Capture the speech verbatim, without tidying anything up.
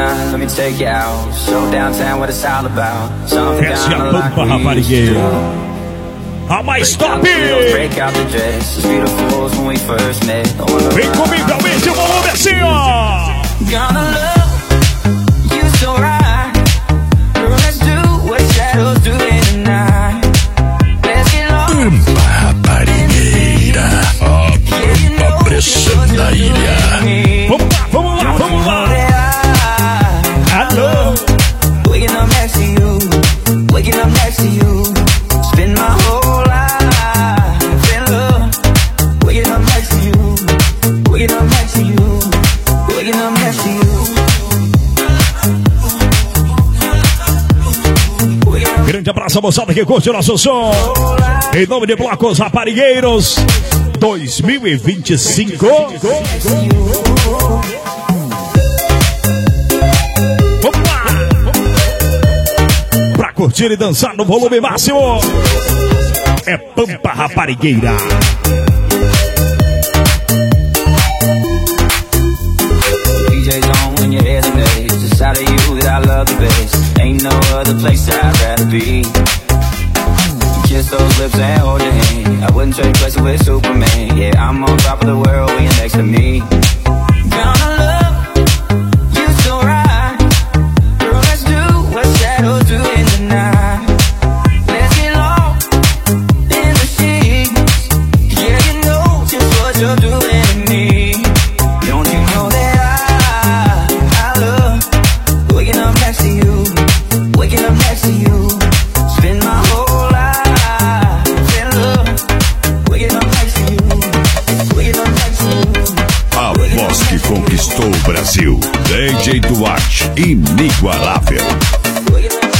tonight, let me take you out. Show downtown what it's all about. Something Essa é a kinda like Pampa we used to Raparigueira. do. A mais top! Break out the dress, as beautiful as when we first met. Vem comigo, aumente o volume assim, ó! Gonna love you so right. Girl, let's do what shadows do in the night. Let's get lost. Pampa Raparigueira, a Pampa pressão da ilha. Vamos lá, vamos lá, vamos lá! Alô! Waking up next to you, waking up next to you. Spend my whole life in love. Waking up next to you, waking up next to you, waking up next to you. Grande abraço a moçada que curte o nosso som. Em nome de Blocos Raparigueiros dois mil e vinte e cinco. Vamos lá! Pra curtir e dançar no volume máximo. É Pampa Raparigueira. D J's on when you hear the bass. It's out of you that I love the bass. Ain't no other place I'd rather be. Kiss those lips and hold your hand. I wouldn't trade places with Superman. Yeah, I'm on top of the world when you're next to me. Gonna love you so right. Girl, let's do what shadows do in the night. Let's get lost in the sheets. Yeah, you know just what you're doing to me. Don't you know that I, I love waking up next to you, waking up next to you. Spend my whole life in love, waking up next to you, waking up next to you. A voz que conquistou o Brasil, D J Duarte, inigualável. Waking up